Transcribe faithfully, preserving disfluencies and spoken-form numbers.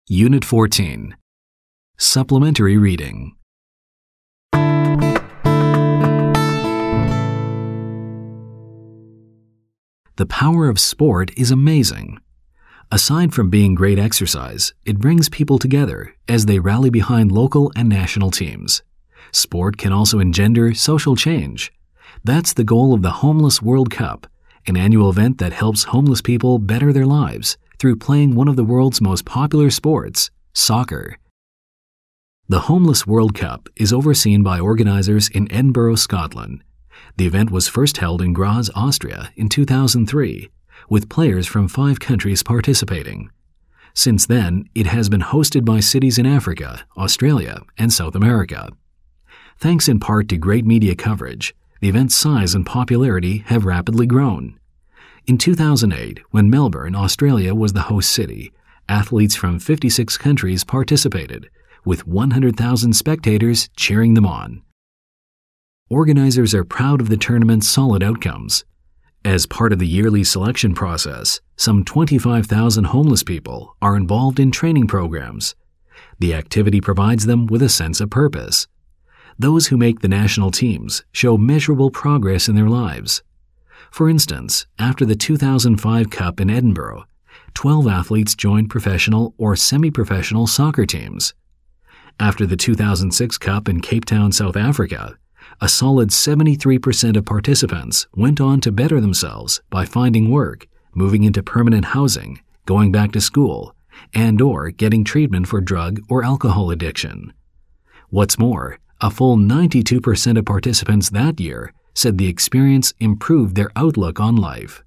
Unit fourteen. Supplementary Reading. The power of sport is amazing. Aside from being great exercise, it brings people together as they rally behind local and national teams. Sport can also engender social change. That's the goal of the Homeless World Cup, an annual event that helps homeless people better their lives through playing one of the world's most popular sports, soccer. The Homeless World Cup is overseen by organizers in Edinburgh, Scotland. The event was first held in Graz, Austria in two thousand three, with players from five countries participating. Since then, it has been hosted by cities in Africa, Australia, and South America. Thanks in part to great media coverage, the event's size and popularity have rapidly grown. In two thousand eight, when Melbourne, Australia was the host city, athletes from fifty-six countries participated, with one hundred thousand spectators cheering them on. Organizers are proud of the tournament's solid outcomes. As part of the yearly selection process, some twenty-five thousand homeless people are involved in training programs. The activity provides them with a sense of purpose. Those who make the national teams show measurable progress in their lives. For instance, after the two thousand five Cup in Edinburgh, twelve athletes joined professional or semi-professional soccer teams. After the two thousand six Cup in Cape Town, South Africa, a solid seventy-three percent of participants went on to better themselves by finding work, moving into permanent housing, going back to school, and or getting treatment for drug or alcohol addiction. What's more, a full ninety-two percent of participants that year said the experience improved their outlook on life.